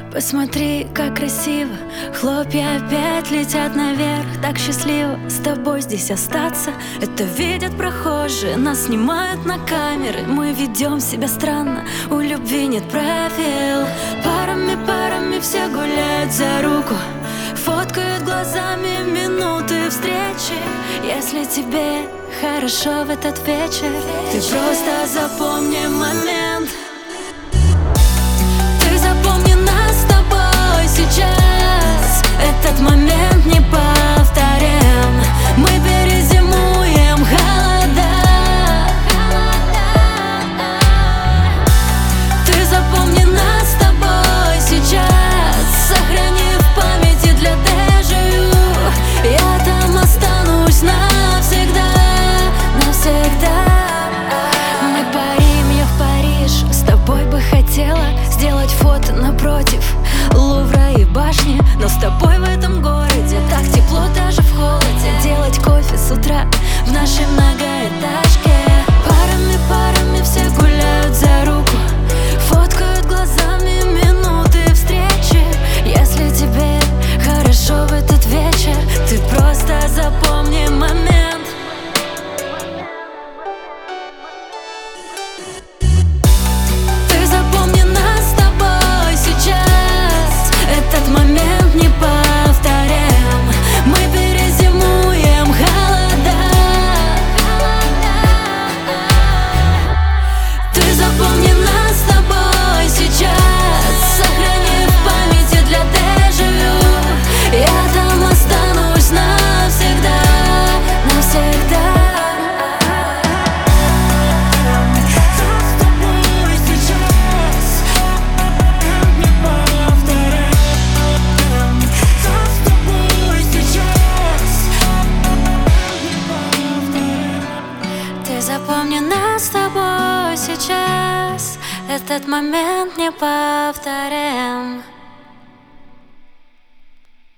Посмотри, как красиво, хлопья опять летят наверх. Так счастливо с тобой здесь остаться. Это видят прохожие, нас снимают на камеры. Мы ведем себя странно, у любви нет правил. Парами все гуляют за руку, фоткают глазами минуты встречи. Если тебе хорошо в этот вечер, ты просто запомни момент. Ты запомни нас с тобой сейчас. Этот момент не повторим. Мы перезимуем холода. Ты запомни нас с тобой сейчас. Сохрани в памяти для дежавю. Я там останусь навсегда, навсегда. Мы парим, я в Париж. С тобой бы хотела сделать фото напротив Лувра и башни. Но с тобой в этом городе так тепло даже в холоде. Делать кофе с утра в нашей многоэтажке. Парами все гуляют за руку, фоткают глазами минуты встречи. Если тебе хорошо в этот вечер, ты просто запомни момент. Ты запомни нас с тобой сейчас. Этот момент не повторим. Мы перезимуем холода. Ты запомни нас с тобой сейчас. Сохрани в памяти для дежавю. Я там останусь навсегда, навсегда. Ты запомни нас с тобой сейчас. Этот момент не повторим.